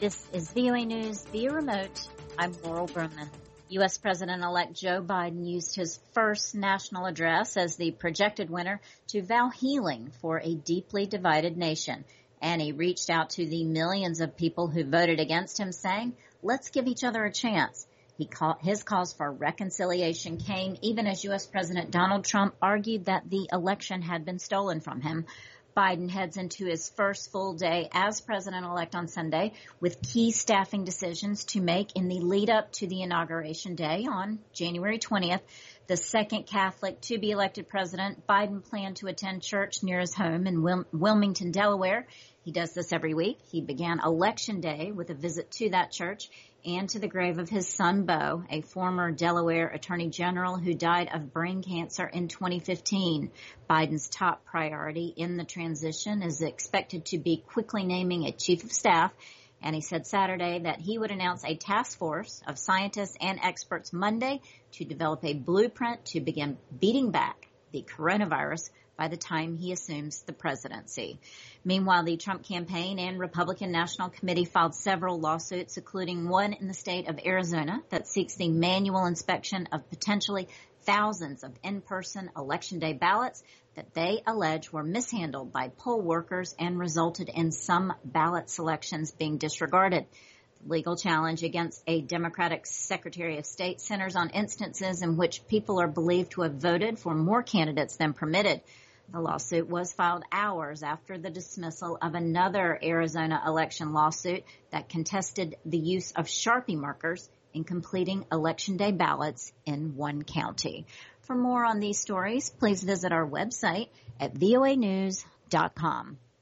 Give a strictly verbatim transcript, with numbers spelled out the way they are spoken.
This is V O A News via remote. I'm Laurel Berman. U S. President-elect Joe Biden used his first national address as the projected winner to vow healing for a deeply divided nation. And he reached out to the millions of people who voted against him, saying, let's give each other a chance. He call, his calls for reconciliation came even as U S. President Donald Trump argued that the election had been stolen from him. Biden heads into his first full day as president-elect on Sunday with key staffing decisions to make in the lead up to the inauguration day on January twentieth. The second Catholic to be elected president, Biden planned to attend church near his home in Wil- Wilmington, Delaware. He does this every week. He began Election Day with a visit to that church and to the grave of his son, Beau, a former Delaware Attorney General who died of brain cancer in twenty fifteen. Biden's top priority in the transition is expected to be quickly naming a chief of staff. And he said Saturday that he would announce a task force of scientists and experts Monday to develop a blueprint to begin beating back the coronavirus by the time he assumes the presidency. Meanwhile, the Trump campaign and Republican National Committee filed several lawsuits, including one in the state of Arizona that seeks the manual inspection of potentially thousands of in-person Election Day ballots that they allege were mishandled by poll workers and resulted in some ballot selections being disregarded. The legal challenge against a Democratic Secretary of State centers on instances in which people are believed to have voted for more candidates than permitted. The lawsuit was filed hours after the dismissal of another Arizona election lawsuit that contested the use of Sharpie markers in completing Election Day ballots in one county. For more on these stories, please visit our website at voa news dot com.